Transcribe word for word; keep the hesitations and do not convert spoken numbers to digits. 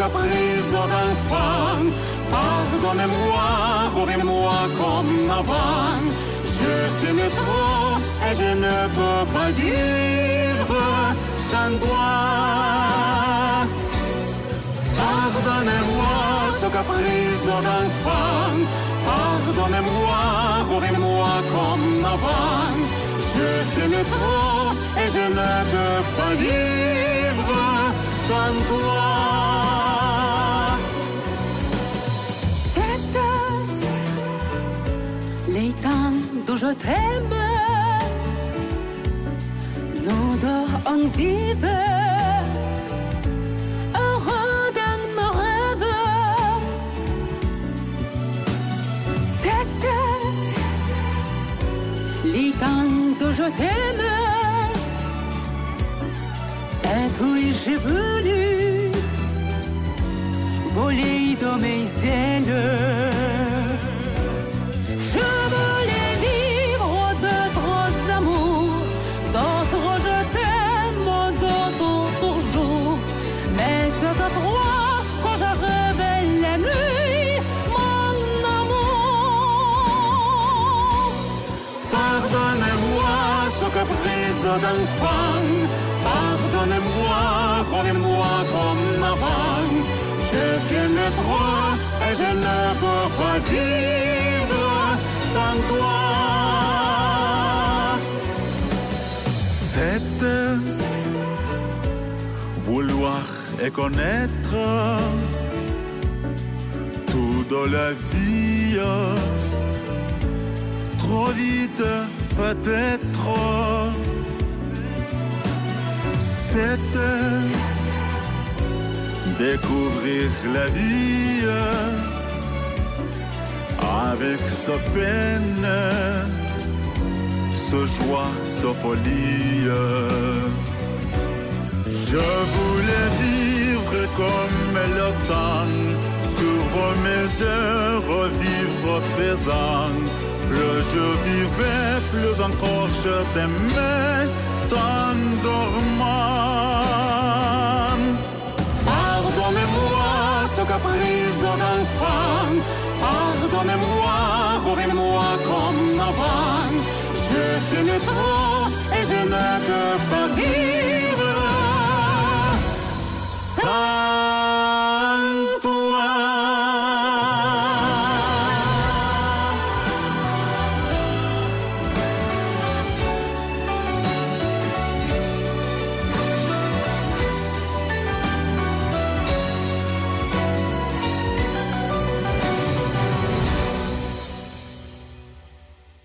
caprice d'enfant. Pardonnez-moi, reviens-moi comme avant. Je t'aime trop et je ne peux pas vivre sans toi. Pardonnez-moi ce caprice d'enfant. Pardonnez-moi, reviens-moi comme avant. Je t'aime trop et je ne peux pas vivre sans toi. Les temps d'où je t'aime, nous deux on vive, heureux dans nos rêves. C'était les temps d'où je t'aime, et puis j'ai voulu voler dans mes ailes. Caprice d'enfant, pardonnez-moi, reviens-moi comme avant. Je t'aime trop et je ne peux pas vivre sans toi. C'est vouloir et connaître tout dans la vie, trop vite peut-être. C'était découvrir la vie avec sa peine, sa joie, sa folie. Je voulais vivre comme le temps, sur mes heures, vivre pesant. Plus je vivais, plus encore je t'aimais, t'endormant. Pardonnez-moi ce caprice d'enfant. Pardonnez-moi, reviens-moi comme avant. Je t'aime trop et je ne peux pas vivre